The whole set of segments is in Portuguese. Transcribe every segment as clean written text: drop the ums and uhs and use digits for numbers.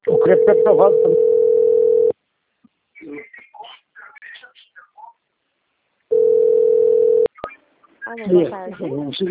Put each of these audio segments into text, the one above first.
O crédito é aprovado também. Alô, boa tarde.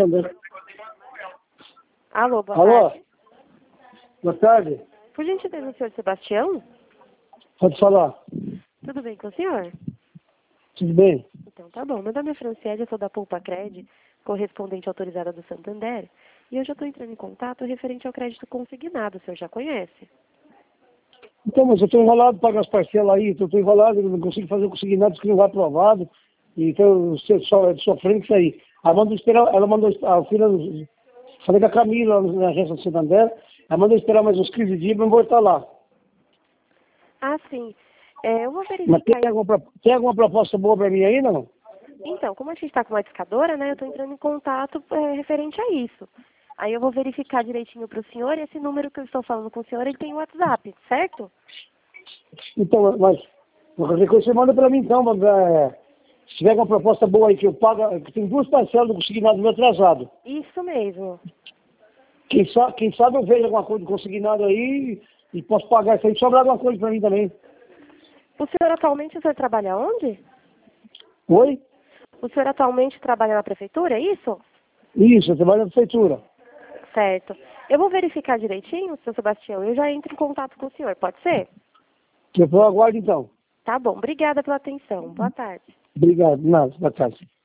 Alô, boa Alô? tarde. Boa tarde. Por gentileza, o senhor Sebastião? Pode falar. Tudo bem com o senhor? Tudo bem? Então tá bom. Meu nome é Franciele, eu sou da Pulpa Cred, correspondente autorizada do Santander. E hoje eu estou entrando em contato referente ao crédito consignado, o senhor já conhece? Então, mas eu estou enrolado para pagar as parcelas aí, eu estou enrolado, eu não consigo fazer o consignado, que não vai aprovado. Então, sofrendo isso aí. Ela mandou, a filha, falei com a Camila na agência do Santander, ela mandou esperar mais uns 15 dias para eu voltar lá. Ah, sim. Eu vou Mas verificar. tem alguma proposta boa para mim aí, não? Então, como a gente está com uma discadora, né, eu estou entrando em contato referente a isso. Aí eu vou verificar direitinho para o senhor e esse número que eu estou falando com o senhor, ele tem WhatsApp, certo? Então, mas qualquer coisa você manda para mim então, se tiver uma proposta boa aí que eu pago, que tem 2 parcelas do consignado meu atrasado. Isso mesmo. Quem sabe eu vejo alguma coisa do consignado aí e posso pagar isso aí, sobrar alguma coisa para mim também. O senhor atualmente, o senhor trabalha onde? Oi? O senhor atualmente trabalha na prefeitura, é isso? Isso, eu trabalho na prefeitura. Certo. Eu vou verificar direitinho, seu Sebastião, e eu já entro em contato com o senhor, pode ser? Eu aguardo então. Tá bom, obrigada pela atenção. Boa tarde. Obrigado, nada, boa tarde.